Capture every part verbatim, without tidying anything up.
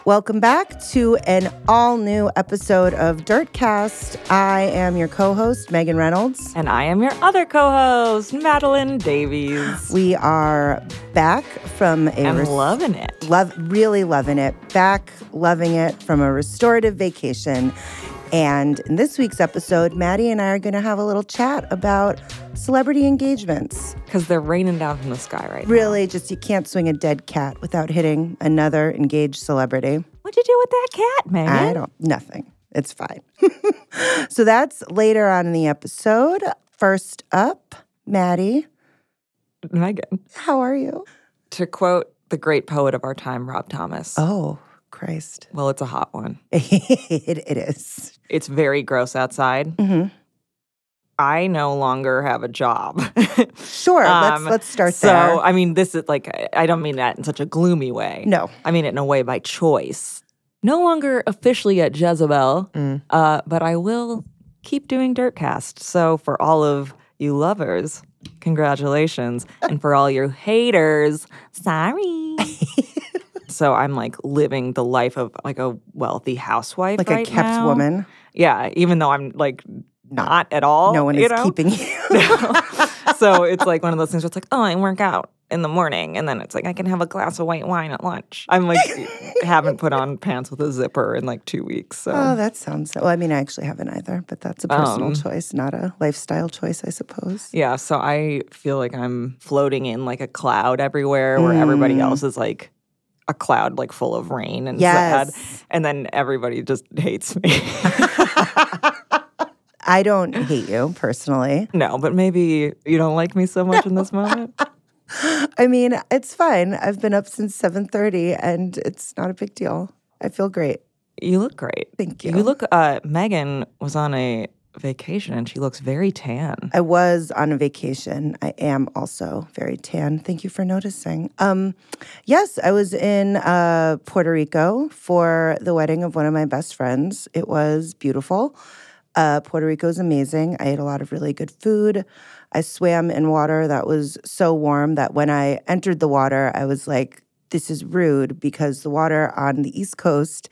Welcome back to an all-new episode of Dirtcast. I am your co-host, Megan Reynolds. And I am your other co-host, Madeline Davies. We are back from a... I'm res- loving it. Love, really loving it. Back loving it from a restorative vacation. And in this week's episode, Maddie and I are going to have a little chat about celebrity engagements. Because they're raining down from the sky right really, now. Really, just you can't swing a dead cat without hitting another engaged celebrity. What'd you do with that cat, Megan? I don't, nothing. It's fine. So that's later on in the episode. First up, Maddie. Megan. How are you? To quote the great poet of our time, Rob Thomas. Oh, Christ. Well, it's a hot one. it, it is. It's very gross outside. Mm-hmm. I no longer have a job. Sure, um, let's let's start so, there. So, I mean, this is like, I don't mean that in such a gloomy way. No. I mean it in a way by choice. No longer officially at Jezebel, Mm. uh, but I will keep doing Dirtcast. So for all of you lovers, congratulations. And for all you haters, sorry. So I'm like living the life of like a wealthy housewife Like right a kept now. woman. Yeah, even though I'm like not at all. No one you is know? keeping you. No. So it's like one of those things where it's like, oh, I work out in the morning. And then it's like, I can have a glass of white wine at lunch. I'm like, haven't put on pants with a zipper in like two weeks. So. Oh, that sounds... Well, I mean, I actually haven't either, but that's a personal Um, choice, not a lifestyle choice, I suppose. Yeah, so I feel like I'm floating in like a cloud everywhere where everybody Mm. else is like a cloud like full of rain and Yes. sad. And then everybody just hates me. I don't hate you, personally. No, but maybe you don't like me so much in this moment. I mean, it's fine. I've been up since seven thirty, and it's not a big deal. I feel great. You look great. Thank you. You look, uh, Megan was on a vacation and she looks very tan. I was on a vacation. I am also very tan. Thank you for noticing. Um, yes, I was in uh, Puerto Rico for the wedding of one of my best friends. It was beautiful. Uh, Puerto Rico is amazing. I ate a lot of really good food. I swam in water that was so warm that when I entered the water, I was like, this is rude because the water on the East Coast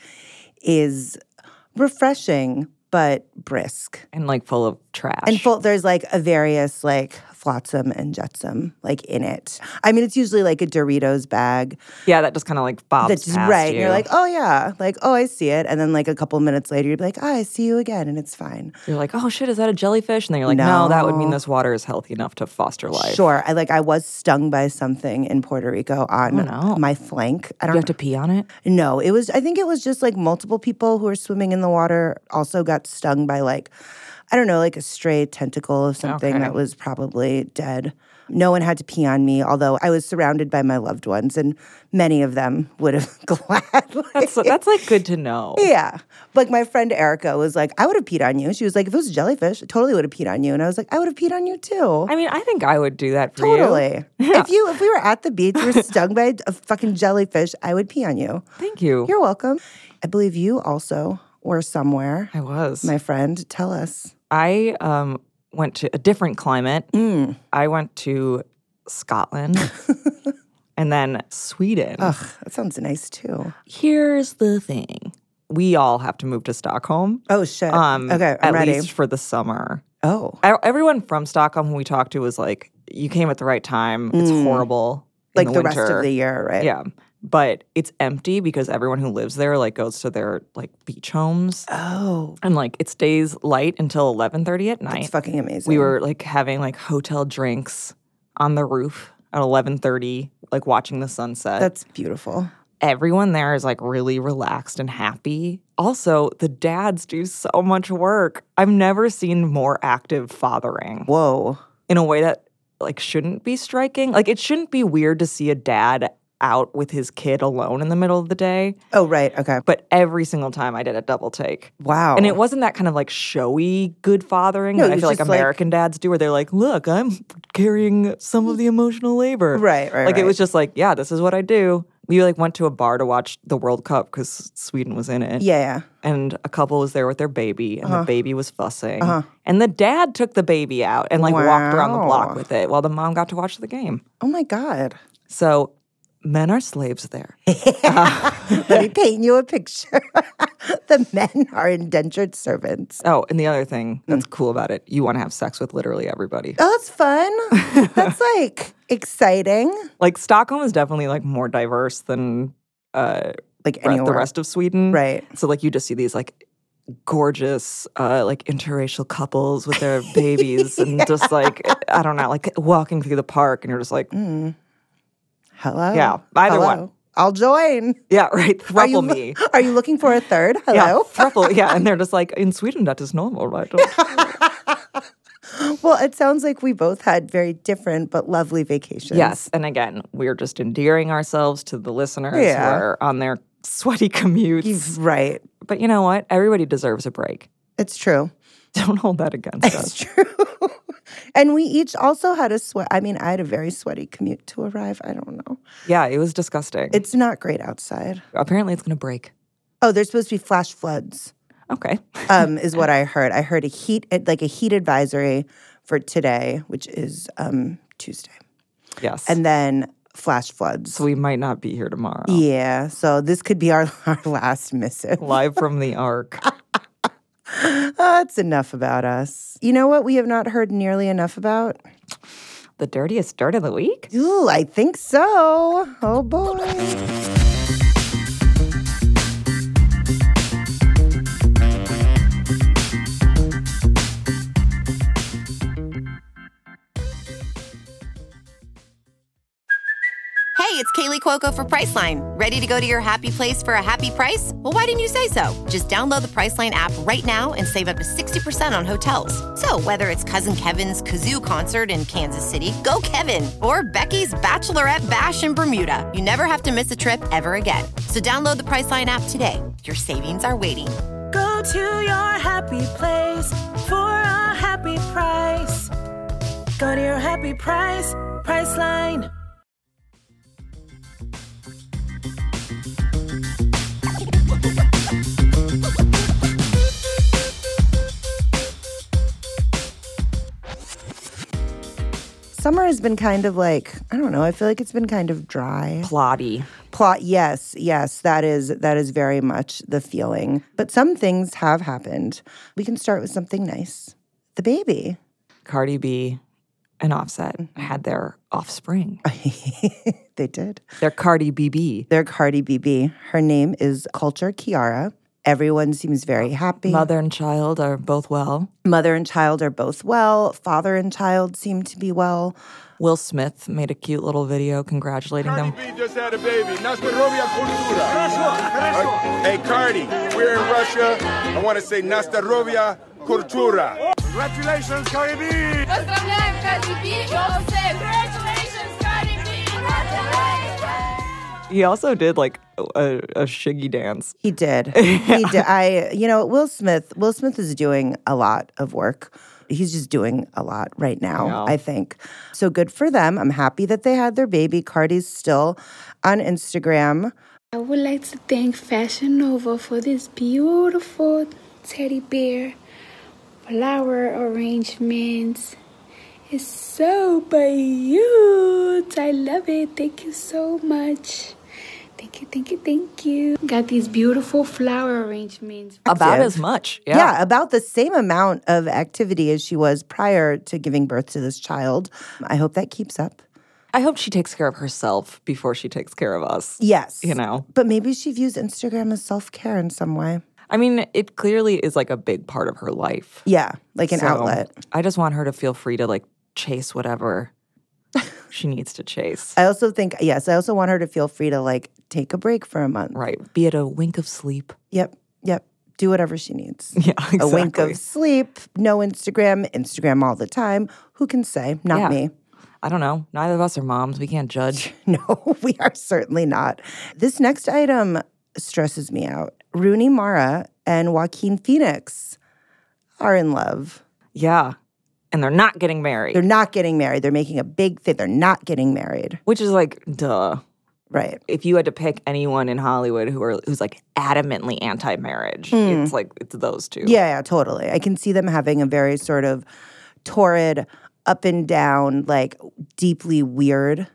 is refreshing, but brisk. And like full of trash. And full, there's like a various like flotsam and jetsam like in it. I mean, it's usually like a Doritos bag. Yeah, that just kind of like bobs That's just past right. you. And you're like, oh yeah, like oh I see it. And then like a couple minutes later, you'd be like, oh, I see you again, and it's fine. You're like, oh shit, is that a jellyfish? And then you're like, no, No. that would mean this water is healthy enough to foster life. Sure. I like I was stung by something in Puerto Rico on Oh, no. my flank. I Do don't you have to pee on it? No, it was, I think it was just like multiple people who were swimming in the water also got stung by like, I don't know, like a stray tentacle of something Okay. that was probably dead. No one had to pee on me, although I was surrounded by my loved ones, and many of them would have gladly. That's that's like good to know. Yeah. Like my friend Erica was like, I would have peed on you. She was like, if it was a jellyfish, I totally would have peed on you. And I was like, I would have peed on you too. I mean, I think I would do that for Totally. you. If you if we were at the beach, you were stung by a fucking jellyfish, I would pee on you. Thank you. You're welcome. I believe you also were somewhere. I was. My friend, tell us. I um, went to a different climate. Mm. I went to Scotland and then Sweden. Ugh, that sounds nice too. Here's the thing. We all have to move to Stockholm. Oh, shit. Um, okay, I'm at ready. least for the summer. Oh. E- Everyone from Stockholm who we talked to was like, you came at the right time. It's Mm. horrible in Like the the winter. rest of the year, right? Yeah. But it's empty because everyone who lives there like goes to their like beach homes. Oh. And like it stays light until eleven thirty at night. That's fucking amazing. We were like having like hotel drinks on the roof at eleven thirty, like watching the sunset. That's beautiful. Everyone there is like really relaxed and happy. Also, the dads do so much work. I've never seen more active fathering Whoa. in a way that like shouldn't be striking. Like it shouldn't be weird to see a dad out with his kid alone in the middle of the day. Oh, right. Okay. But every single time I did a double take. Wow. And it wasn't that kind of like showy good fathering No, that it I was feel like just, like- American dads do where they're like, look, I'm carrying some of the emotional labor. Right, right, Like right. it was just like, yeah, this is what I do. We like went to a bar to watch the World Cup because Sweden was in it. Yeah, yeah. And a couple was there with their baby, and Uh-huh. the baby was fussing. Uh-huh. And the dad took the baby out and like walked around the Wow. block with it while the mom got to watch the game. Oh, my God. So Men are slaves there. Let me paint you a picture. The men are indentured servants. Oh, and the other thing that's mm. cool about it, you want to have sex with literally everybody. Oh, that's fun. That's like exciting. Like Stockholm is definitely like more diverse than uh, like anywhere. the rest of Sweden. Right. So like you just see these like gorgeous uh, like interracial couples with their babies yeah. and just like, I don't know, like walking through the park and you're just like, mm. hello. Yeah, either hello. one. I'll join. Yeah, right. Thruple are me. Are you looking for a third? Hello? Yeah, thruple. Yeah, and they're just like, in Sweden, that is normal, right? Well, it sounds like we both had very different but lovely vacations. Yes, and again, we're just endearing ourselves to the listeners yeah. who are on their sweaty commutes. Right. But you know what? Everybody deserves a break. It's true. Don't hold that against it's us. It's true. And we each also had a sweat. I mean, I had a very sweaty commute to arrive. I don't know. Yeah, it was disgusting. It's not great outside. Apparently, it's going to break. Oh, there's supposed to be flash floods. Okay. um, is what I heard. I heard a heat, like a heat advisory for today, which is um, Tuesday. Yes. And then flash floods. So we might not be here tomorrow. Yeah. So this could be our, our last missive. Live from the Ark. That's enough about us. You know what we have not heard nearly enough about? The dirtiest dirt of the week? Ooh, I think so. Oh, boy. Hey, it's Kaylee Cuoco for Priceline. Ready to go to your happy place for a happy price? Well, why didn't you say so? Just download the Priceline app right now and save up to sixty percent on hotels. So whether it's Cousin Kevin's Kazoo Concert in Kansas City, go Kevin, or Becky's Bachelorette Bash in Bermuda, you never have to miss a trip ever again. So download the Priceline app today. Your savings are waiting. Go to your happy place for a happy price. Go to your happy price, Priceline. Summer has been kind of like, I don't know, I feel like it's been kind of dry. Plotty. Plot, yes, yes, that is that is very much the feeling. But some things have happened. We can start with something nice. The baby. Cardi B and Offset had their offspring. They did. They're Cardi B B. They're Cardi B B. Her name is Culture Kiara. Everyone seems very happy. Mother and child are both well. Mother and child are both well. Father and child seem to be well. Will Smith made a cute little video congratulating Cardi them. Cardi B just had a baby. Nastarovia Kultura. Hey, Cardi, we're in Russia. I want to say Nastarovia Kultura. Congratulations, Cardi B. Поздравляем, Cardi B. Congratulations, Cardi B. He also did like a, a shiggy dance. He did. He did. I, you know, Will Smith. Will Smith is doing a lot of work. He's just doing a lot right now, yeah. I think. So good for them. I'm happy that they had their baby. Cardi's still on Instagram. I would like to thank Fashion Nova for this beautiful teddy bear flower arrangement. It's so cute. I love it. Thank you so much. Thank you, thank you, thank you. Got these beautiful flower arrangements. About as much. Yeah. Yeah, about the same amount of activity as she was prior to giving birth to this child. I hope that keeps up. I hope she takes care of herself before she takes care of us. Yes. You know? But maybe she views Instagram as self-care in some way. I mean, it clearly is like a big part of her life. Yeah, like an so outlet. I just want her to feel free to like chase whatever she needs to chase. I also think, yes, I also want her to feel free to like take a break for a month. Right. Be it a wink of sleep. Yep, yep. Do whatever she needs. Yeah, exactly. A wink of sleep, no Instagram, Instagram all the time. Who can say? Not yeah. me. I don't know. Neither of us are moms. We can't judge. No, we are certainly not. This next item stresses me out. Rooney Mara and Joaquin Phoenix are in love. Yeah. And they're not getting married. They're not getting married. They're making a big thing. They're not getting married. Which is like, duh. Right. If you had to pick anyone in Hollywood who are who's like adamantly anti-marriage, mm. it's like, it's those two. Yeah, yeah, totally. I can see them having a very sort of torrid, up and down, like deeply weird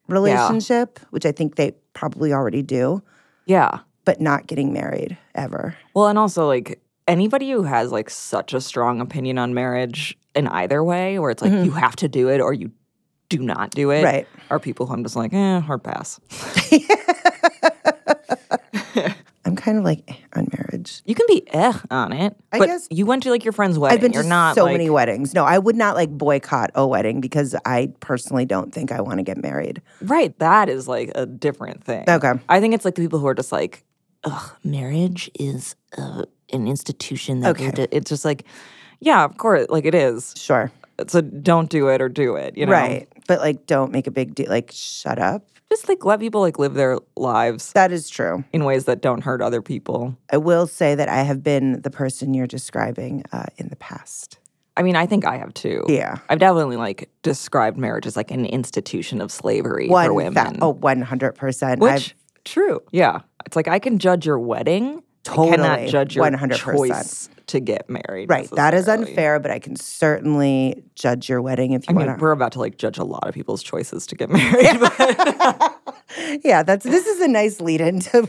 relationship, which I think they probably already do, Yeah. but not getting married ever. Well, and also, like, anybody who has, like, such a strong opinion on marriage in either way, where it's like, you have to do it or you do not do it, Right. are people who I'm just like, eh, hard pass. I'm kind of like eh, on marriage. You can be eh on it. I but guess- you went to, like, your friend's wedding. I've been You're to not, so like, many weddings. No, I would not like boycott a wedding because I personally don't think I want to get married. Right. That is, like, a different thing. Okay. I think it's, like, the people who are just like, ugh, marriage is uh, an institution that Okay. we do. It's just like, yeah, of course, like, it is. Sure. So don't do it or do it, you know? Right. But like, don't make a big deal. Like, shut up. Just, like, let people, like, live their lives That is true. in ways that don't hurt other people. I will say that I have been the person you're describing uh, in the past. I mean, I think I have too. Yeah. I've definitely, like, described marriage as, like, an institution of slavery One for women. fa- oh, one hundred percent. Which, I've, true. Yeah. It's like, I can judge your wedding. I Totally. cannot judge your one hundred percent. choice to get married. right. That is necessarily. unfair, but I can certainly judge your wedding if I you mean, want to. we're about to, like, judge a lot of people's choices to get married. but- Yeah, that's this is a nice lead into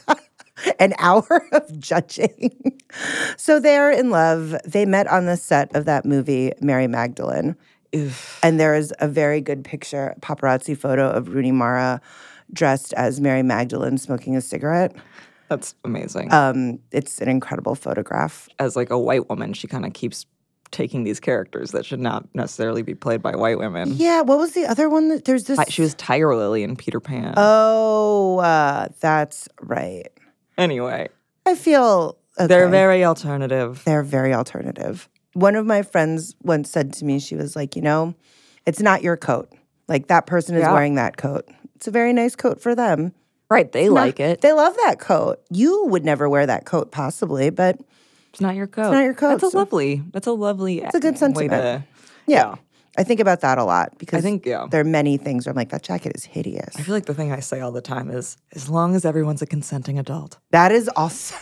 an hour of judging. So they're in love. They met on the set of that movie, Mary Magdalene. Oof. And there is a very good picture, paparazzi photo of Rooney Mara dressed as Mary Magdalene smoking a cigarette. That's amazing. Um, it's an incredible photograph. As, like, a white woman, she kind of keeps taking these characters that should not necessarily be played by white women. Yeah, what was the other one? That there's this. I- She was Tiger Lily in Peter Pan. Oh, uh, that's right. anyway, I feel okay. they're very alternative. They're very alternative. One of my friends once said to me, she was like, you know, it's not your coat. Like, that person is Yeah. wearing that coat. It's a very nice coat for them. Right, they Not- like it. They love that coat. You would never wear that coat, possibly, but It's not your coat. not your coat, That's a so- lovely. That's a lovely. it's a good way sentiment. to- yeah. I think about that a lot because I think, yeah. there are many things where I'm like, that jacket is hideous. I feel like the thing I say all the time is, as long as everyone's a consenting adult. That is also,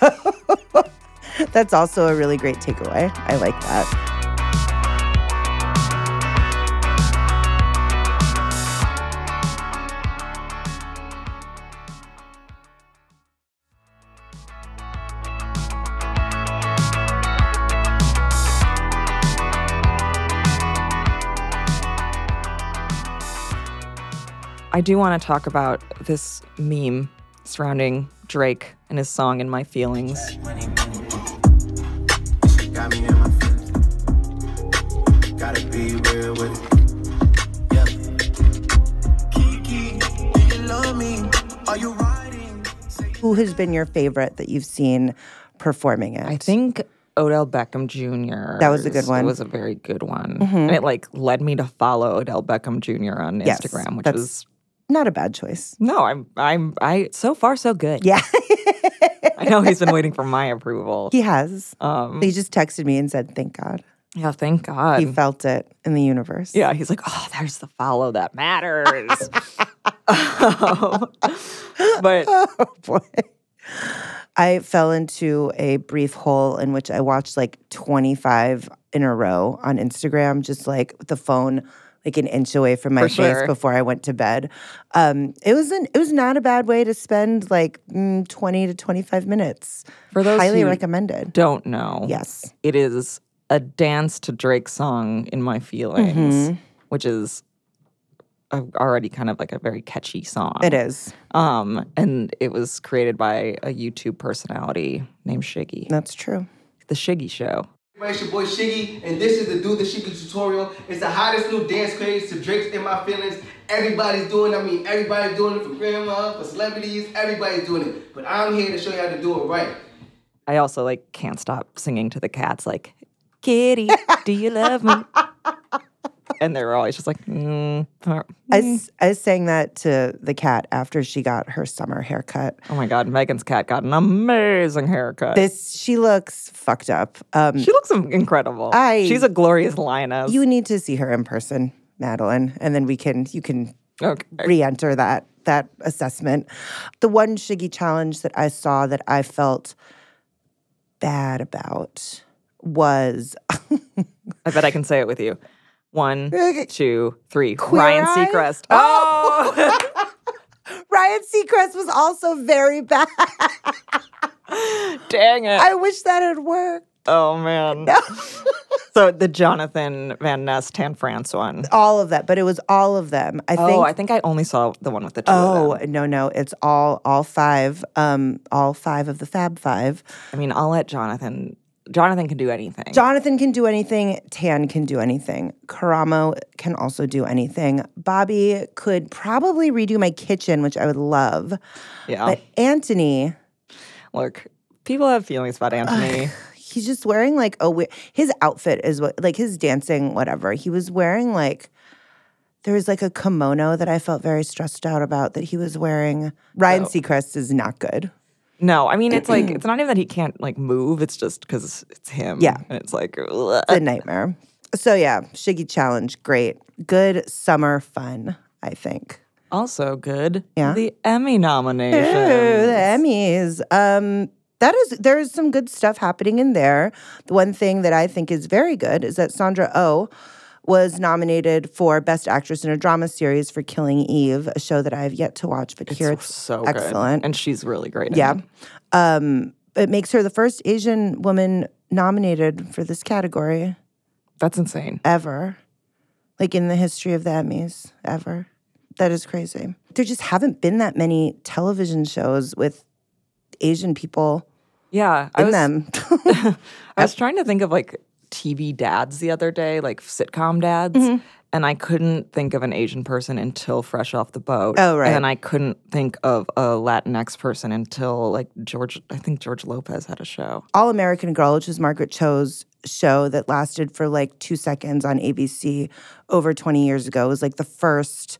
that's also a really great takeaway. I like that. I do want to talk about this meme surrounding Drake and his song "In My Feelings." Got me in my feelings. Gotta be real with it. Yeah. Kiki, do you love me? Are you riding? Who has been your favorite that you've seen performing it? I think Odell Beckham Junior That was a good one. It was a very good one, and it like led me to follow Odell Beckham Junior on Yes, Instagram, which that's- was Not a bad choice. no, I'm I'm I so far so good. Yeah, I know he's been waiting for my approval. he has. Um, He just texted me and said, thank God. yeah, thank God. He felt it in the universe. Yeah, he's like, oh, there's the follow that matters. Um, but Oh, boy. I fell into a brief hole in which I watched like twenty-five in a row on Instagram, just like with the phone like an inch away from my For face sure. before I went to bed. Um, it was an, it was not a bad way to spend like mm, twenty to twenty-five minutes. For those Highly who recommended. don't know, Yes. it is a dance to Drake's song "In My Feelings," Mm-hmm. which is a, already kind of like a very catchy song. It is. Um, and it was created by a YouTube personality named Shiggy. That's true. The Shiggy Show. It's your boy Shiggy, and this is the Do the Shiggy tutorial. It's the hottest new dance craze to Drake's In My Feelings. Everybody's doing it. I mean, everybody's doing it, from grandma, for celebrities, everybody's doing it. But I'm here to show you how to do it right. I also like can't stop singing to the cats like, "Kitty, do you love me?" And they were always just like, mm, uh, I, mm. s- I sang that to the cat after she got her summer haircut. Oh my God, Megan's cat got an amazing haircut. This she looks fucked up. Um, She looks incredible. I- She's a glorious lioness. you need to see her in person, Madeline, and then we can you can okay. re-enter that that assessment. The one Shiggy challenge that I saw that I felt bad about was I bet I can say it with you. One, two, three. Queer Ryan Eye? Seacrest. Oh! Ryan Seacrest was also very bad. Dang it. I wish that had worked. Oh, man. So the Jonathan Van Ness Tan France one. All of that, but it was all of them. I oh, think. I think I only saw the one with the two Oh of them. no, no, it's all all five, um, all five of the Fab Five. I mean, I'll let Jonathan. Jonathan can do anything. Jonathan can do anything. Tan can do anything. Karamo can also do anything. Bobby could probably redo my kitchen, which I would love. Yeah. But Anthony, Look, people have feelings about Anthony. he's just wearing like a we- his outfit is what like his dancing whatever. He was wearing like there was like a kimono that I felt very stressed out about that he was wearing. Ryan Oh. Seacrest is not good. No, I mean, it's like, it's not even that he can't, like, move. It's just because it's him. Yeah. And it's like, ugh. It's a nightmare. So yeah, Shiggy Challenge, great. Good summer fun, I think. Also good. Yeah. The Emmy nominations. Ooh, the Emmys. Um, that is there is some good stuff happening in there. The one thing that I think is very good is that Sandra Oh was nominated for Best Actress in a Drama Series for Killing Eve, a show that I have yet to watch, but here it's so excellent. Good. And she's really great in Yeah. it. Um, it makes her the first Asian woman nominated for this category That's insane. ever. Like in the history of the Emmys, ever. That is crazy. There just haven't been that many television shows with Asian people Yeah. I in was, them. I was trying to think of, like, T V dads the other day, like sitcom dads. Mm-hmm. And I couldn't think of an Asian person until Fresh Off the Boat. Oh, right. And then I couldn't think of a Latinx person until, like, George, I think George Lopez had a show. All American Girl, which is Margaret Cho's show that lasted for like two seconds on A B C over twenty years ago, was like the first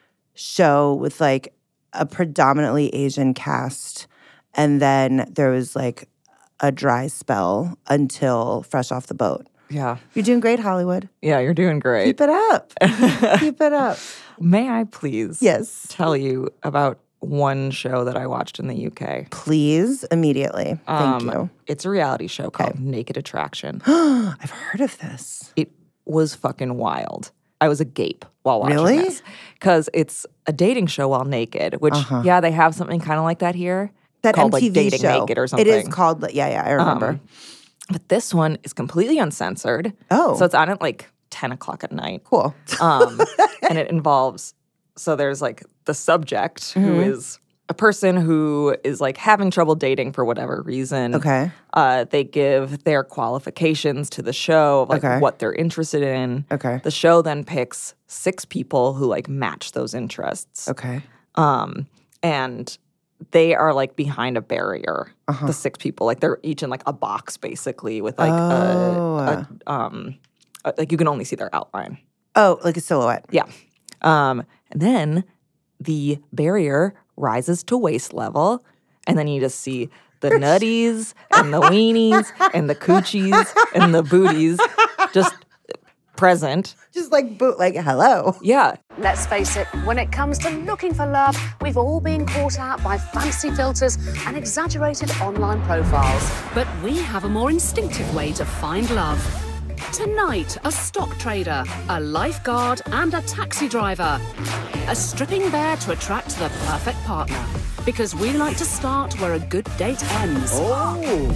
show with like a predominantly Asian cast. And then there was like a dry spell until Fresh Off the Boat. Yeah. You're doing great, Hollywood. Yeah, you're doing great. Keep it up. Keep it up. May I please Yes. tell you about one show that I watched in the U K? Please, immediately. Thank Um, you. It's a reality show called Naked Attraction. I've heard of this. It was fucking wild. I was agape while watching Really? this. Because it's a dating show while naked, which, Uh-huh. yeah, they have something kind of like that here. That called M T V like Dating show. Naked or something. It is called, yeah, yeah, I remember. Um, But this one is completely uncensored. Oh. So it's on at like ten o'clock at night. Cool. Um, and it involves, so there's like the subject who Mhm. is a person who is like having trouble dating for whatever reason. Okay. Uh, they give their qualifications to the show of like Okay. what they're interested in. Okay. The show then picks six people who like match those interests. Okay. Um, and they are like behind a barrier. Uh-huh. The six people, like they're each in like a box basically with like Oh. a, a um, a, like you can only see their outline. Oh, like a silhouette. Yeah. Um, and then the barrier rises to waist level, and then you just see the nutties and the weenies and the coochies and the booties just present. Just like boot, like hello. Yeah. Let's face it, when it comes to looking for love, we've all been caught out by fancy filters and exaggerated online profiles. But we have a more instinctive way to find love. Tonight, a stock trader, a lifeguard, and a taxi driver. A stripping bear to attract the perfect partner. Because we like to start where a good date ends. Oh.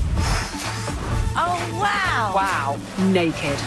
Oh, wow. Wow. Naked.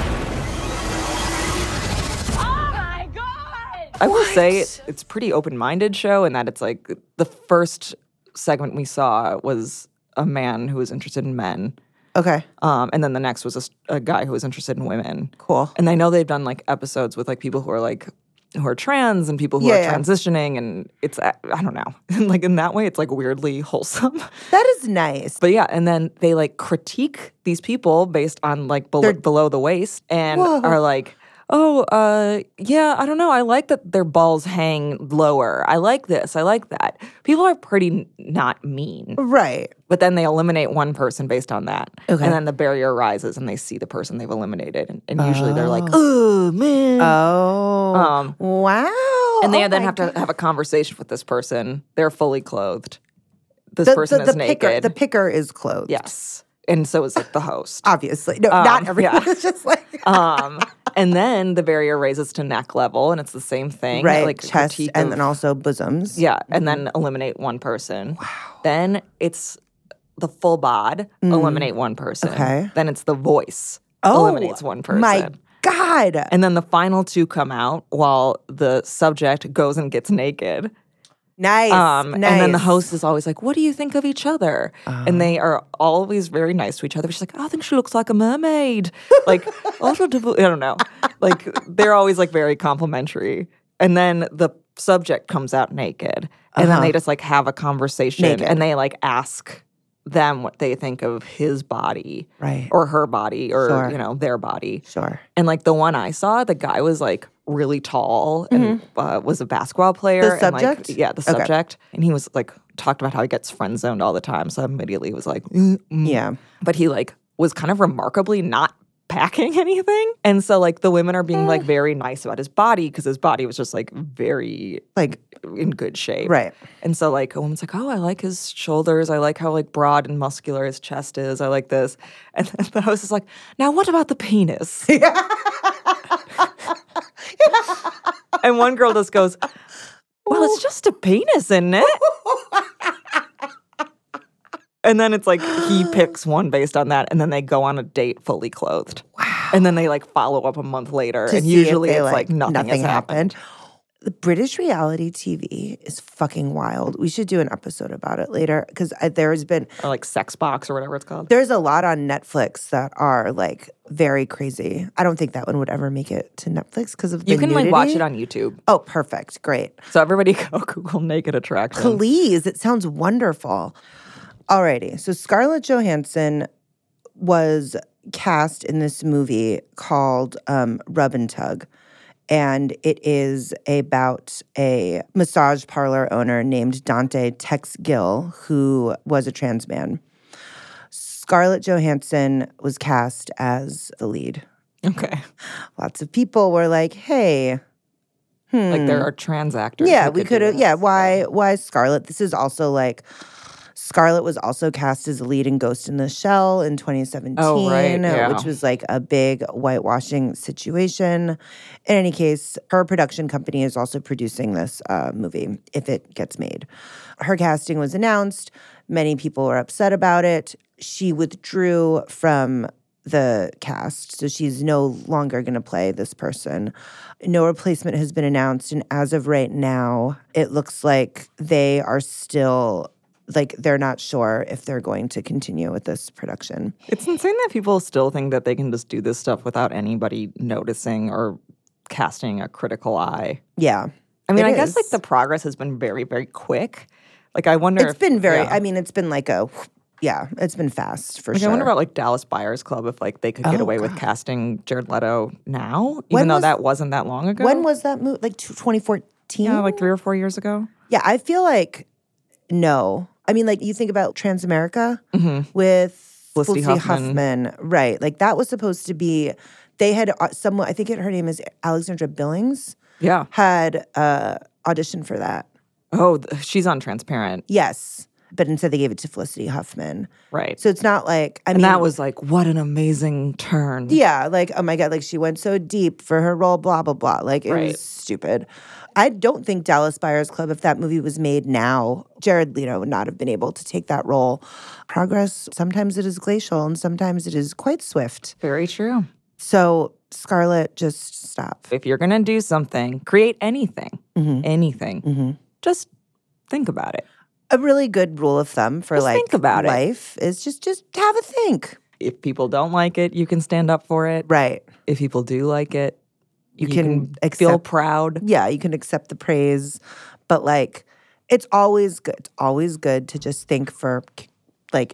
Oh, my God. I will say it's pretty open-minded show in that it's like the first segment we saw was a man who was interested in men. Okay. Um, and then the next was a, s- a guy who was interested in women. Cool. And I know they've done like episodes with like people who are like who are trans and people who Yeah, are yeah. transitioning, and it's I I don't know, like in that way it's like weirdly wholesome. That is nice. But yeah, and then they like critique these people based on like below, below the waist and Whoa. are like, oh, uh, yeah, I don't know. I like that their balls hang lower. I like this. I like that. People are pretty n- not mean. Right. But then they eliminate one person based on that. Okay. And then the barrier rises and they see the person they've eliminated. And, and usually they're like, oh, man. Oh. Um, wow. and they Oh then my have to God. have a conversation with this person. They're fully clothed. This the, person the, is the picker, naked. The picker is clothed. Yes. And so is like the host. Obviously. No, Um, not everyone. yeah. It's just like um, and then the barrier raises to neck level, and it's the same thing. right, like chest critique and of- then also bosoms. Yeah, and then eliminate one person. Wow. Then it's the full bod, eliminate one person. Okay. Then it's the voice, Oh, eliminates one person. my God. And then the final two come out while the subject goes and gets naked. Nice. Um, nice. And then the host is always like, what do you think of each other? And they are always very nice to each other. She's like, I think she looks like a mermaid. Like, also, I don't know. Like, they're always like very complimentary. And then the subject comes out naked. And then Uh-huh. they just like have a conversation. Naked. And they like ask them what they think of his body. Right. Or her body or, Sure. you know, their body. Sure. And like the one I saw, the guy was like really tall and uh, was a basketball player. The and, like, subject? yeah, the Okay. subject. And he was like talked about how he gets friend zoned all the time. So I immediately was like, mm, mm. Yeah. But he like was kind of remarkably not packing anything. And so like the women are being like very nice about his body because his body was just like very Like, in good shape. right. And so like a woman's like, oh, I like his shoulders. I like how like broad and muscular his chest is. I like this. And then the host is like, now what about the penis? And one girl just goes, well, it's just a penis, isn't it? And then it's like he picks one based on that, and then they go on a date fully clothed. Wow. And then they like follow up a month later, To and see usually if they, it's like, nothing, has happened. The British reality T V is fucking wild. We should do an episode about it later because there has been Or like Sex Box or whatever it's called. there's a lot on Netflix that are like very crazy. I don't think that one would ever make it to Netflix because of the You can like watch nudity. it on YouTube. Oh, perfect, great. So everybody go Google naked attraction. Please, it sounds wonderful. Alrighty, so Scarlett Johansson was cast in this movie called um, Rub and Tug. And it is about a massage parlor owner named Dante Tex Gill, who was a trans man. Scarlett Johansson was cast as the lead. Okay. Lots of people were like, hey, hmm. Like there are trans actors. Yeah, who we could could do have. this. Yeah, why? Why Scarlett? This is also like Scarlett was also cast as the lead in Ghost in the Shell in twenty seventeen, Oh, right, yeah. which was like a big whitewashing situation. In any case, her production company is also producing this uh, movie if it gets made. Her casting was announced. Many people were upset about it. She withdrew from the cast, so she's no longer going to play this person. No replacement has been announced, and as of right now, it looks like they are still, like, they're not sure if they're going to continue with this production. It's insane that people still think that they can just do this stuff without anybody noticing or casting a critical eye. Yeah. I mean, It I guess is. like the progress has been very, very quick. Like I wonder It's if, been very, yeah. I mean, it's been like a, yeah, it's been fast for Like sure. I wonder about like Dallas Buyers Club if like they could get Oh, away with God. casting Jared Leto now, even When though was- that wasn't that long ago. When was that movie? Like twenty fourteen? Yeah, like three or four years ago. Yeah, I feel like no. I mean, like you think about Transamerica Mm-hmm. with Felicity Felicity Huffman. Huffman, right? Like that was supposed to be. They had uh, someone. I think it, her name is Alexandra Billings. Yeah. Had uh, auditioned for that. Oh, th- she's on Transparent. Yes, but instead they gave it to Felicity Huffman. Right. So it's not like I and mean that was like, what an amazing turn. yeah, like oh my god, like she went so deep for her role. Blah blah blah. Like it Right. was stupid. I don't think Dallas Buyers Club, if that movie was made now, Jared Leto would not have been able to take that role. Progress, sometimes it is glacial and sometimes it is quite swift. Very true. So, Scarlett, just stop. If you're going to do something, create anything, Mhm. anything, Mm-hmm. just think about it. A really good rule of thumb for Just like think about it. life is just just have a think. If people don't like it, you can stand up for it. Right. If people do like it, You, you, can, can, feel accept proud. Yeah, you can accept the praise, but like it's always good. It's always good to just think for like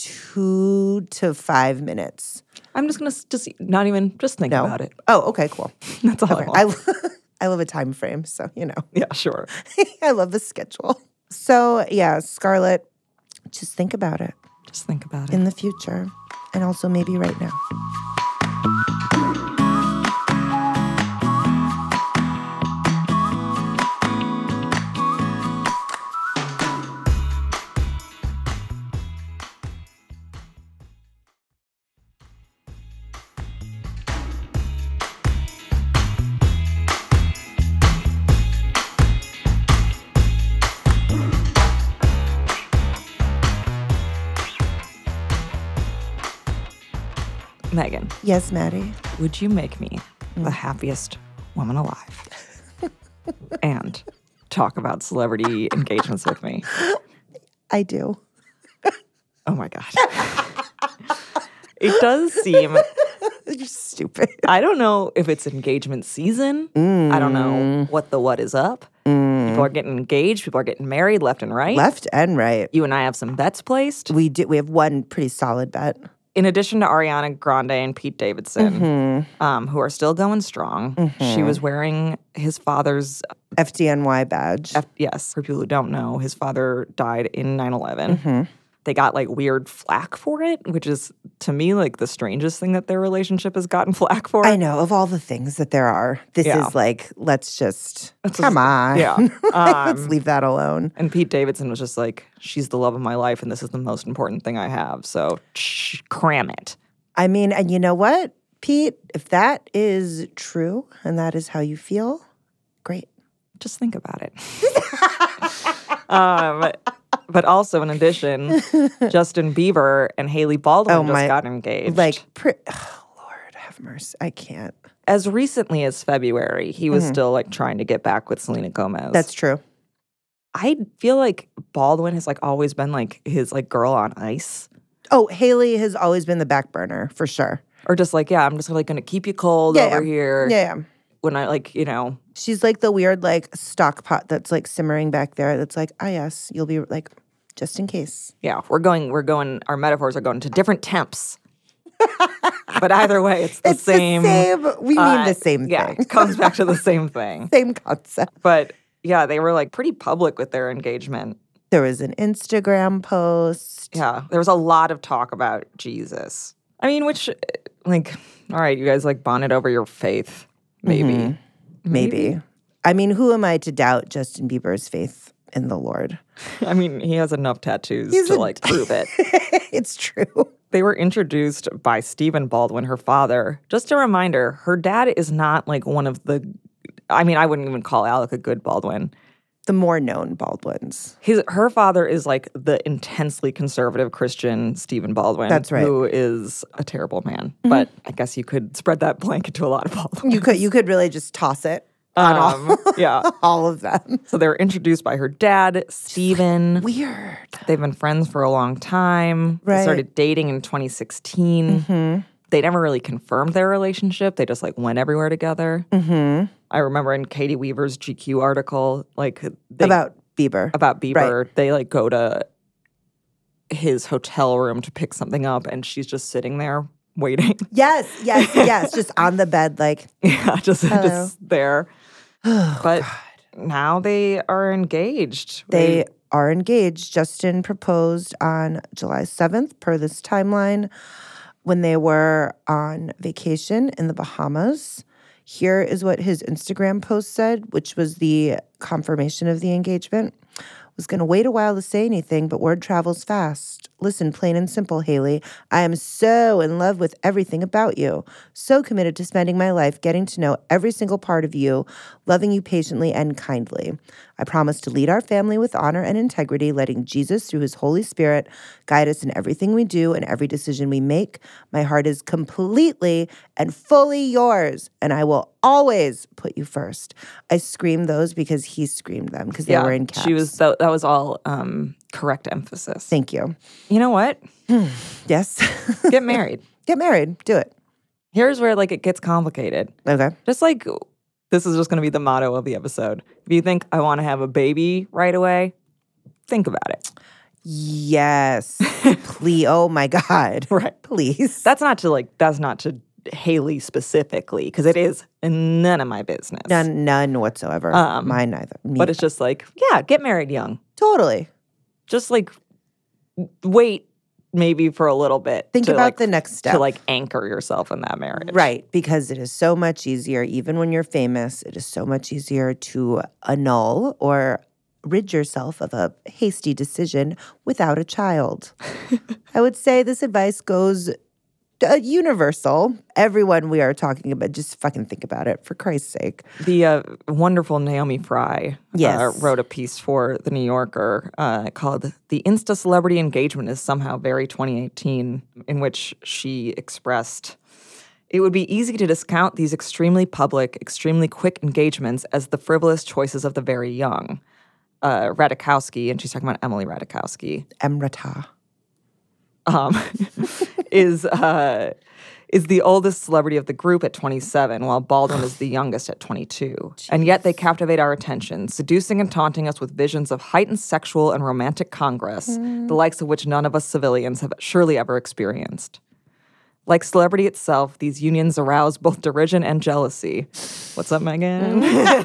two to five minutes. I'm just gonna s- just not even just think No. about it. Oh, okay, cool. That's all Okay. I I, want. I love a time frame, so you know. Yeah, sure. I love the schedule. So yeah, Scarlett, just think about it Just think about it. in the future, and also maybe right now. Megan. Yes, Maddie. Would you make me the happiest woman alive? And talk about celebrity engagements with me. I do. Oh my God. It does seem... You're stupid. I don't know if it's engagement season. Mm. I don't know what the what is up. Mm. People are getting engaged. People are getting married left and right. Left and right. You and I have some bets placed. We do. We have one pretty solid bet. In addition to Ariana Grande and Pete Davidson, mm-hmm. um, who are still going strong, mm-hmm. she was wearing his father's... F D N Y badge. F- yes. For people who don't know, his father died in nine eleven. Mm-hmm. They got, like, weird flack for it, which is, to me, like, the strangest thing that their relationship has gotten flack for. I know. Of all the things that there are, this yeah. is like, let's just, Let's come just, on. Yeah. Um, let's leave that alone. And Pete Davidson was just like, she's the love of my life, and this is the most important thing I have, so shh, cram it. I mean, and you know what, Pete? If that is true and that is how you feel, great. Just think about it. um, but also, in addition, Justin Bieber and Hailey Baldwin oh, just my, got engaged. Like, pre- oh, Lord have mercy. I can't. As recently as February, he was mm-hmm. still, like, trying to get back with Selena Gomez. That's true. I feel like Baldwin has, like, always been, like, his, like, girl on ice. Oh, Hailey has always been the back burner, for sure. Or just like, yeah, I'm just like going to keep you cold yeah, over yeah. here. Yeah, yeah. When I like, you know. She's like the weird like stock pot that's like simmering back there. That's like, ah, yes, you'll be like, just in case. Yeah, we're going, we're going, our metaphors are going to different temps. But either way, it's the it's same. The same. We mean uh, the same yeah, thing. It comes back to the same thing. Same concept. But yeah, they were like pretty public with their engagement. There was an Instagram post. Yeah, there was a lot of talk about Jesus. I mean, which, like, all right, you guys like bonded over your faith, maybe. Mm-hmm. maybe. Maybe. I mean, who am I to doubt Justin Bieber's faith in the Lord? I mean, he has enough tattoos He's to, a, like, prove it. It's true. They were introduced by Stephen Baldwin, her father. Just a reminder, her dad is not, like, one of the, I mean, I wouldn't even call Alec a good Baldwin. The more known Baldwins. His her father is like the intensely conservative Christian Stephen Baldwin. That's right. Who is a terrible man. Mm-hmm. But I guess you could spread that blanket to a lot of Baldwins. You could you could really just toss it on um, all, yeah. all of them. So they were introduced by her dad, Stephen. Like, weird. They've been friends for a long time. Right. They started dating in twenty sixteen. Mm-hmm. They never really confirmed their relationship. They just like went everywhere together. Mm-hmm. I remember in Katie Weaver's G Q article, like they, about Bieber, about Bieber, right. they like go to his hotel room to pick something up, and she's just sitting there waiting. Yes, yes, yes, just on the bed, like yeah, just hello. just there. Oh, but God. Now they are engaged. They right? are engaged. Justin proposed on July seventh, per this timeline, when they were on vacation in the Bahamas. Here is what his Instagram post said, which was the confirmation of the engagement. Was going to wait a while to say anything, but word travels fast. Listen, plain and simple, Hailey. I am so in love with everything about you. So committed to spending my life getting to know every single part of you, loving you patiently and kindly. I promise to lead our family with honor and integrity, letting Jesus, through his Holy Spirit, guide us in everything we do and every decision we make. My heart is completely and fully yours, and I will always put you first. I screamed those because he screamed them, because they yeah, were in caps. She was so, that was all um, correct emphasis. Thank you. You know what? Yes. Get married. Get married. Do it. Here's where like it gets complicated. Okay. Just like this is just going to be the motto of the episode. If you think I want to have a baby right away, think about it. Yes. Please. Oh my God. Right. Please. That's not to like, that's not to Hailey specifically, because it is none of my business. None, none whatsoever. Um, Mine neither. Me but it's just like, yeah, get married young. Totally. Just like wait maybe for a little bit. Think to, about like, the next step. To like anchor yourself in that marriage. Right. Because it is so much easier, even when you're famous, it is so much easier to annul or rid yourself of a hasty decision without a child. I would say this advice goes uh, universal. Everyone we are talking about, just fucking think about it, for Christ's sake. The uh, wonderful Naomi Fry Yes. uh, wrote a piece for The New Yorker uh, called The Insta Celebrity Engagement is Somehow Very twenty eighteen, in which she expressed, it would be easy to discount these extremely public, extremely quick engagements as the frivolous choices of the very young. Uh, Radikowski, and she's talking about Emily Radikowski. Emrata. Um, is uh, is the oldest celebrity of the group at twenty-seven, while Baldwin is the youngest at twenty-two. Jeez. And yet they captivate our attention, seducing and taunting us with visions of heightened sexual and romantic congress, mm. the likes of which none of us civilians have surely ever experienced. Like celebrity itself, these unions arouse both derision and jealousy. What's up, Megan?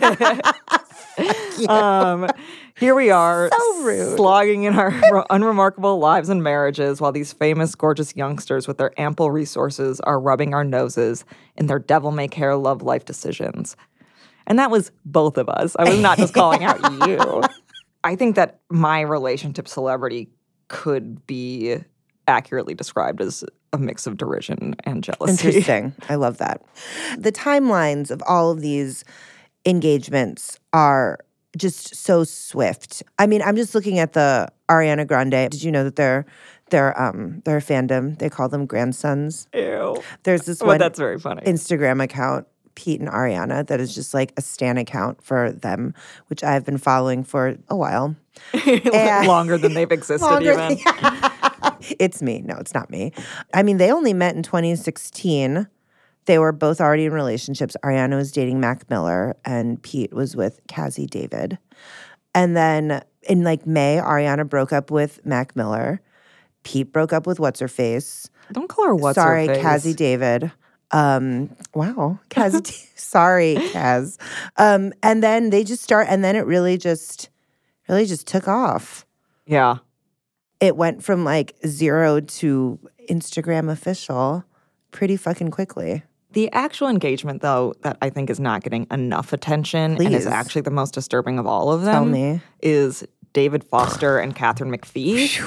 um, here we are, so rude. slogging in our unremarkable lives and marriages while these famous, gorgeous youngsters with their ample resources are rubbing our noses in their devil-may-care love life decisions. And that was both of us. I was not just calling out you. I think that my relationship celebrity could be accurately described as a mix of derision and jealousy. Interesting. I love that. The timelines of all of these engagements are just so swift. I mean, I'm just looking at the Ariana Grande. Did you know that they're they're um they're a fandom? They call them grandsons. Ew. There's this well, one that's very funny. Instagram account, Pete and Ariana, that is just like a stan account for them, which I've been following for a while. Longer than they've existed even. It's me. No, it's not me. I mean, they only met in twenty sixteen. They were both already in relationships. Ariana was dating Mac Miller, and Pete was with Cassie David. And then in like May, Ariana broke up with Mac Miller. Pete broke up with What's-Her-Face. Don't call her What's-Her-Face. Sorry, Cassie David. Um, wow. Cassie Sorry, Kaz. Um, and then they just start, and then it really just, really just took off. Yeah. It went from like zero to Instagram official pretty fucking quickly. The actual engagement, though, that I think is not getting enough attention Please. and is actually the most disturbing of all of them Tell me. is David Foster and Catherine McPhee.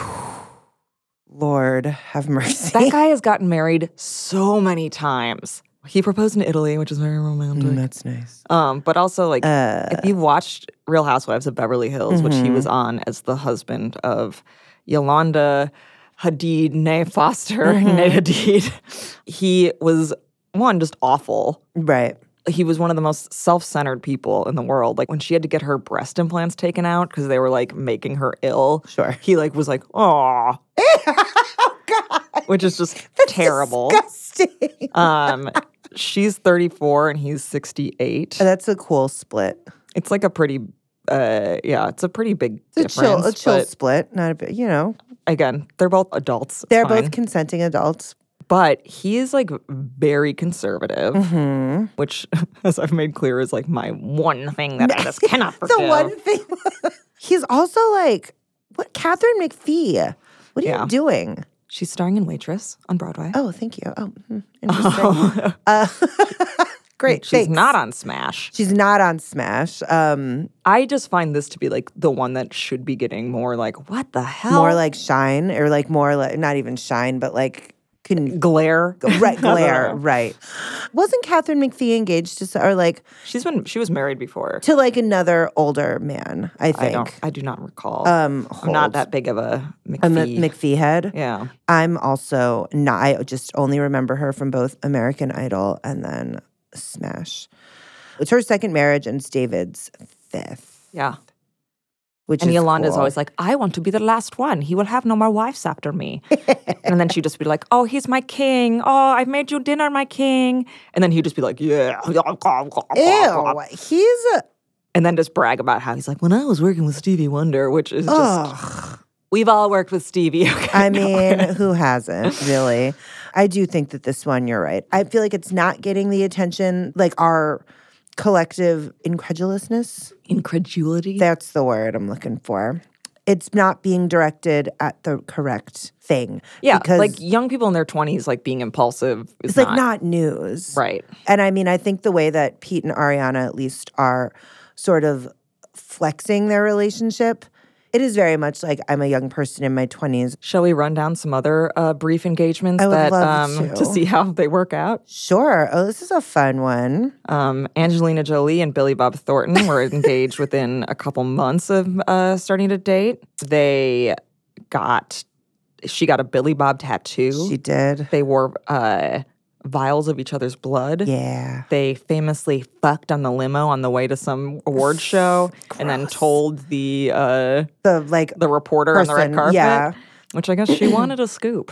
Lord have mercy. That guy has gotten married so many times. He proposed in Italy, which is very romantic. Mm, that's nice. Um, but also, like, Uh, if you've watched Real Housewives of Beverly Hills, mm-hmm. which he was on as the husband of Yolanda Hadid, Nay Foster, Mm-hmm. Nay Hadid, he was, one, just awful. Right. He was one of the most self-centered people in the world. Like, when she had to get her breast implants taken out because they were, like, making her ill. Sure. He, like, was like, aw. Oh, God. Which is just That's terrible. Disgusting. Um, she's thirty-four and he's sixty-eight. That's a cool split. It's like a pretty, uh, yeah, it's a pretty big It's a difference. chill, a chill but split. Not a bit, you know. again, they're both adults. It's They're fine. both consenting adults. But he is like very conservative, Mm-hmm. which, as I've made clear, is like my one thing that I just cannot forgive. The one thing. He's also like, what? Catherine McPhee. What are Yeah. you doing? She's starring in Waitress on Broadway. Oh, thank you. Oh, hmm, interesting. uh, great. She's thanks. not on Smash. She's not on Smash. Um, I just find this to be like the one that should be getting more like, what the hell? more like Shine, or like more like not even Shine, but like can Glare. right glare. Right. Wasn't Catherine McPhee engaged to or like She's been she was married before. to like another older man? I think. I don't I do not recall. Um, I'm not hold. that big of a McPhee. A M- McPhee head. Yeah. I'm also not. I just only remember her from both American Idol and then Smash. It's her second marriage and it's David's fifth. Yeah. Which And is Yolanda's cool. always like, I want to be the last one. He will have no more wives after me. And then she'd just be like, oh, he's my king. Oh, I've made you dinner, my king. And then he'd just be like, yeah. Ew. He's a And then just brag about how he's like, when I was working with Stevie Wonder, which is just, ugh. we've all worked with Stevie. Okay, I no. mean, who hasn't, really? I do think that this one, you're right. I feel like it's not getting the attention, like our collective incredulousness. Incredulity. That's the word I'm looking for. It's not being directed at the correct thing. Yeah, because like young people in their twenties, like being impulsive is it's like not news. Right. And I mean, I think the way that Pete and Ariana at least are sort of flexing their relationship It is very much like I'm a young person in my twenties. Shall we run down some other uh, brief engagements I would that love um, to. to see how they work out? Sure. Oh, this is a fun one. Um, Angelina Jolie and Billy Bob Thornton were engaged within a couple months of uh, starting to date. They got, she got a Billy Bob tattoo. She did. They wore uh, vials of each other's blood. Yeah. They famously fucked on the limo on the way to some award show, and then told the uh, the like the reporter on the red person, carpet, yeah. which I guess she wanted a scoop.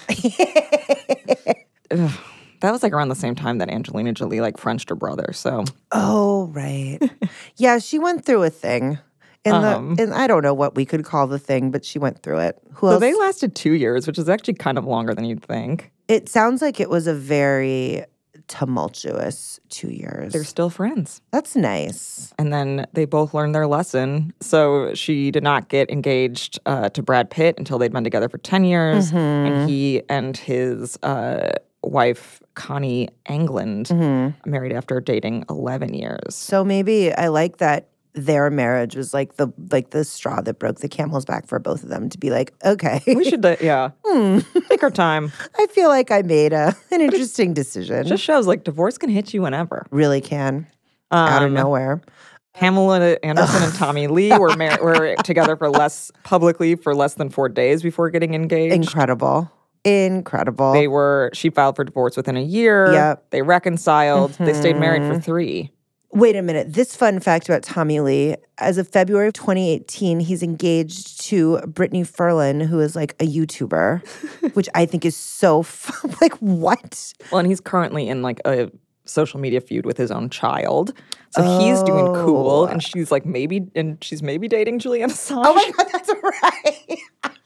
Ugh. That was like around the same time that Angelina Jolie like Frenched her brother. So Oh, right. Yeah, she went through a thing. In Um, the, and I don't know what we could call the thing, but she went through it. Who so else? they lasted two years, which is actually kind of longer than you'd think. It sounds like it was a very tumultuous two years. They're still friends. That's nice. And then they both learned their lesson. So she did not get engaged uh, to Brad Pitt until they'd been together for ten years. Mhm. And he and his uh, wife, Connie England, Mm-hmm. married after dating eleven years. So maybe I like that their marriage was like the like the straw that broke the camel's back for both of them to be like, okay. We should, uh, yeah, Hmm. take our time. I feel like I made a an interesting decision. It just shows like divorce can hit you whenever. Really can. Out of Um, nowhere. Pamela Anderson and Tommy Lee were mar- were together for less publicly for less than four days before getting engaged. Incredible. Incredible. They were. She filed for divorce within a year. Yep. They reconciled. They stayed married for Mhm. three. Wait a minute. This fun fact about Tommy Lee, as of February of twenty eighteen, he's engaged to Brittany Ferlin, who is like a YouTuber, which I think is so fun. Like, what? Well, and he's currently in like a social media feud with his own child. So he's doing cool, Oh. and she's like maybe, and she's maybe dating Julian Assange. Oh my God, that's right.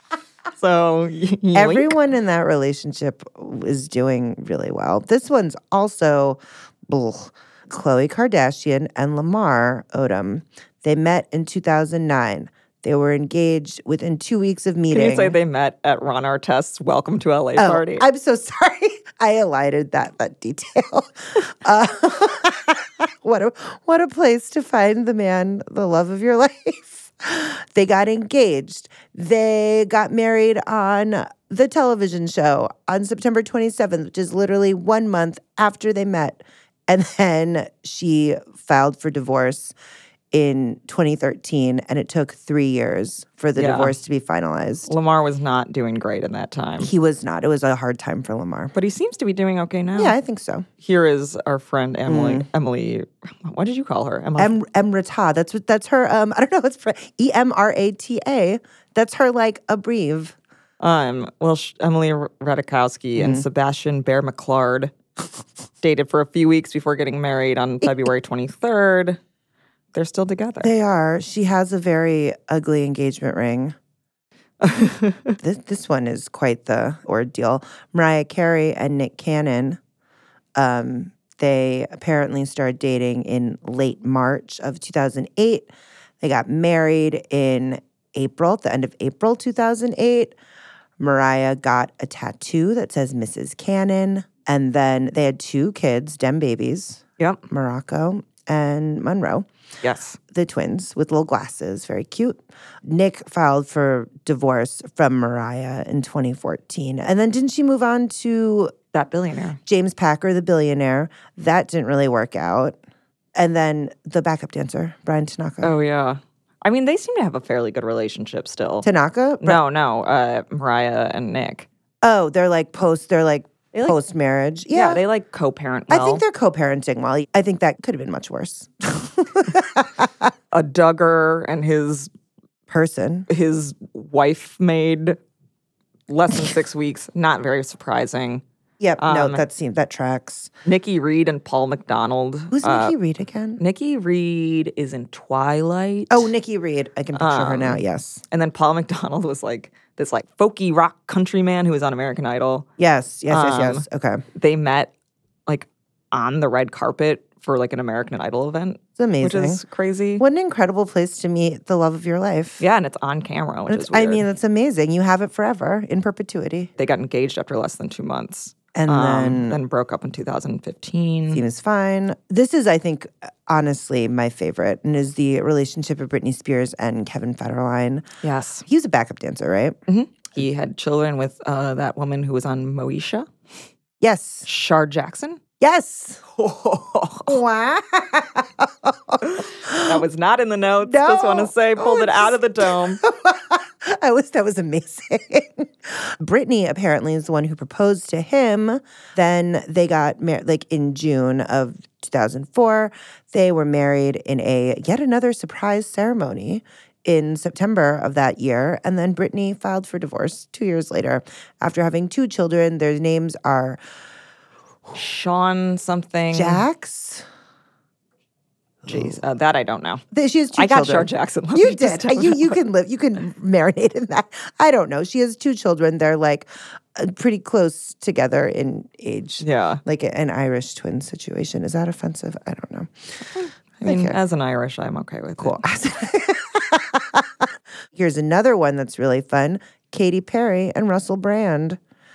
So yoink. Everyone in that relationship is doing really well. This one's also ugh, Khloe Kardashian and Lamar Odom. They met in two thousand nine. They were engaged within two weeks of meeting. Can you say they met at Ron Artest's Welcome to L A Oh, party? I'm so sorry. I elided that that detail. Uh, what a what a place to find the man, the love of your life. They got engaged. They got married on the television show on September twenty-seventh, which is literally one month after they met. And then she filed for divorce in twenty thirteen, and it took three years for the Yeah. divorce to be finalized. Lamar was not doing great in that time. He was not. It was a hard time for Lamar. But he seems to be doing okay now. Yeah, I think so. Here is our friend Emily. Mm. Emily, what did you call her? Emily. Em Emrata. That's what. That's her. Um, I don't know. It's for E M R A T A. That's her like abbrev. Um, well, sh- Emily Ratajkowski and Mhm. Sebastian Bear McClard dated for a few weeks before getting married on February twenty-third. They're still together. They are. She has a very ugly engagement ring. this this one is quite the ordeal. Mariah Carey and Nick Cannon. Um, they apparently started dating in late March of two thousand eight. They got married in April, at the end of April two thousand eight. Mariah got a tattoo that says Missus Cannon. And then they had two kids, dem babies. Yep. Morocco and Monroe. Yes. The twins with little glasses, very cute. Nick filed for divorce from Mariah in twenty fourteen. And then didn't she move on to That billionaire. James Packer, the billionaire? That didn't really work out. And then the backup dancer, Brian Tanaka. Oh, yeah. I mean, they seem to have a fairly good relationship still. Tanaka? No, no. Uh, Mariah and Nick. Oh, they're like post, they're like, They like- post marriage. Yeah, Yeah. they like co-parent well. I think they're co-parenting well. I think that could have been much worse. a Duggar and his person, his wife made less than six weeks. Not very surprising. Yep, no, Um, that seems that tracks. Nikki Reed and Paul McDonald. Who's uh, Nikki Reed again? Nikki Reed is in Twilight. Oh, Nikki Reed. I can picture her now, Um, yes. And then Paul McDonald was like this like folky rock country man who was on American Idol. Yes, yes, yes, Um, yes. Okay. They met like on the red carpet for like an American Idol event. It's amazing. Which is crazy. What an incredible place to meet the love of your life. Yeah, and it's on camera, which It's- is weird. I mean, it's amazing. You have it forever in perpetuity. They got engaged after less than two months. And um, then, then broke up in two thousand fifteen. Seems fine. This is, I think, honestly, my favorite, and is the relationship of Britney Spears and Kevin Federline. Yes. He was a backup dancer, right? Mm-hmm. He had children with uh, that woman who was on Moesha. Yes. Shard Jackson. Yes. Wow. That was not in the notes. No. Just want to say, pulled Oh, it out of the dome. I was that was amazing. Britney apparently is the one who proposed to him. Then they got married, like in June of two thousand four. They were married in a yet another surprise ceremony in September of that year. And then Britney filed for divorce two years later after having two children. Their names are Sean something. Jax. Jeez, uh, that I don't know. She has two I got children. Shard Jackson. Let You me just did. tell You you can live. You can marinate in that. I don't know. She has two children. They're like uh, pretty close together in age. Yeah, like a, an Irish twin situation. Is that offensive? I don't know. I mean, Okay. as an Irish, I'm okay with Cool. it. Here's another one that's really fun: Katy Perry and Russell Brand.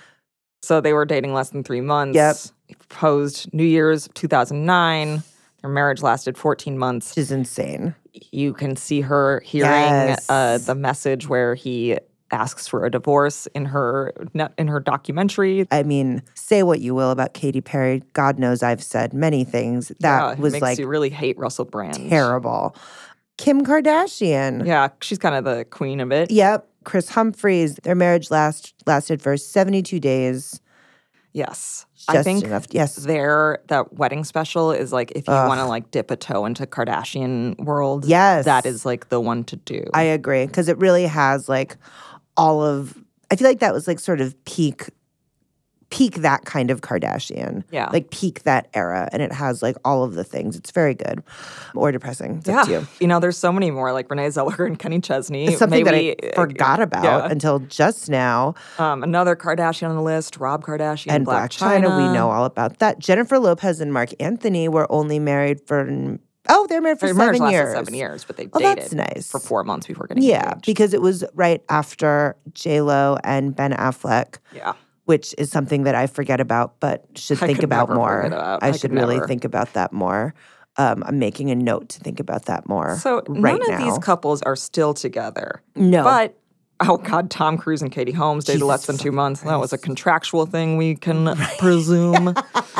So they were dating less than three months. Yep. He proposed New Year's two thousand nine. Their marriage lasted fourteen months. Which is insane. You can see her hearing Yes. uh, the message where he asks for a divorce in her in her documentary. I mean, say what you will about Katy Perry. God knows I've said many things. That Yeah, it was makes like you really hate Russell Brand. terrible. Kim Kardashian. Yeah, she's kind of the queen of it. Yep. Chris Humphries. Their marriage last lasted for seventy-two days. Yes. Just I think enough. Yes. their that wedding special is like if you Ugh. want to like dip a toe into Kardashian world. Yes. that is like the one to do. I agree because it really has like all of. I feel like that was like sort of peak, peak that kind of Kardashian. Yeah. like peak that era, and it has like all of the things. It's very good, or depressing. It's yeah, up to you. you know, there's so many more like Renee Zellweger and Kenny Chesney. It's something Maybe, that I forgot about yeah. until just now. Um, another Kardashian on the list, Rob Kardashian, And Black, Black China, we know all about that. Jennifer Lopez and Mark Anthony were only married for oh, they're married for Their marriage seven lasted years. seven years, but they Oh, dated that's nice. for four months before getting Yeah, engaged. because it was right after J Lo and Ben Affleck. Yeah. Which is something that I forget about, but should I think could about never more. forget about. I, I should could really never. think about that more. Um, I'm making a note to think about that more. So right none of now. these couples are still together. No. But, oh God, Tom Cruise and Katie Holmes dated Jesus less than two months. That was a contractual thing we can presume.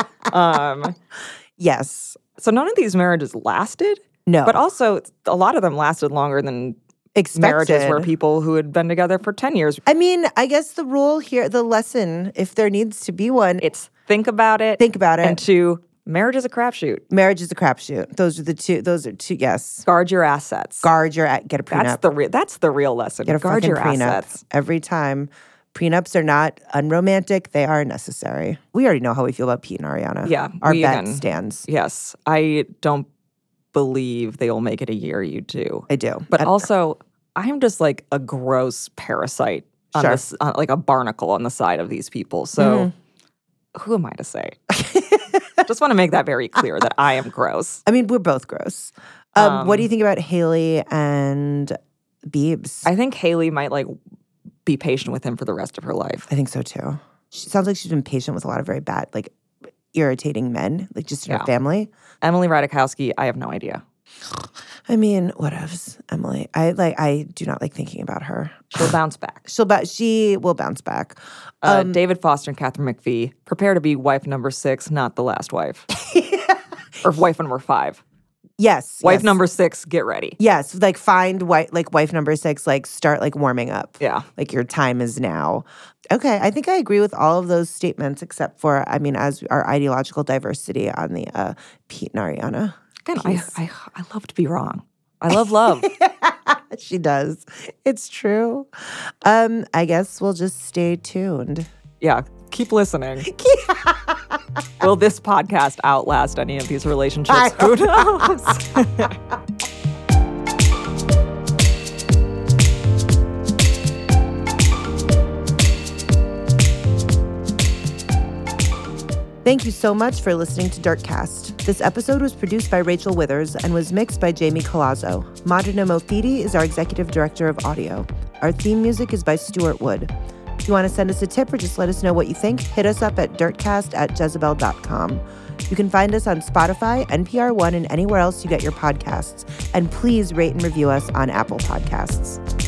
um, yes. so none of these marriages lasted. No. But also, a lot of them lasted longer than marriages Expected. where people who had been together for ten years. I mean, I guess the rule here, the lesson, if there needs to be one, It's think about it. think about it. And two, marriage is a crapshoot. Marriage is a crapshoot. Those are the two. Those are two. Yes. Guard your assets. Guard your get a prenup. That's the re- that's the real lesson. Get a Guard fucking your prenup assets. every time. Prenups are not unromantic; they are necessary. We already know how we feel about Pete and Ariana. Yeah, our we bet again- stands. Yes, I don't believe they will make it a year. You do, I do, but And- also I'm just like a gross parasite on Sure. this, on, like a barnacle on the side of these people. So Mm-hmm. who am I to say? Just want to make that very clear that I am gross. I mean, we're both gross. Um, Um, what do you think about Haley and Biebs? I think Haley might like be patient with him for the rest of her life. I think so too. She sounds like she's been patient with a lot of very bad, like irritating men, like just in Yeah. her family. Emily Ratajkowski, I have no idea. I mean, whatevs, Emily. I like. I do not like thinking about her. She'll bounce back. She'll, ba- she will bounce back. Uh, Um, David Foster and Catherine McPhee, prepare to be wife number six, not the last wife. Or wife number five. Yes, Wife yes. number six, get ready. Yes, like find wife, like wife number six. Like start like warming up. Yeah. Like your time is now. Okay, I think I agree with all of those statements, except for I mean, as our ideological diversity on the uh, Pete and Ariana. Again, I, I, I love to be wrong. I love love. She does. It's true. Um, I guess we'll just stay tuned. Yeah, keep listening. Will this podcast outlast any of these relationships? I Who knows? Thank you so much for listening to Dirtcast. This episode was produced by Rachel Withers and was mixed by Jamie Colazzo. Madrina Mofidi is our executive director of audio. Our theme music is by Stuart Wood. If you want to send us a tip or just let us know what you think, hit us up at dirtcast at jezebel dot com. You can find us on Spotify, N P R One, and anywhere else you get your podcasts. And please rate and review us on Apple Podcasts.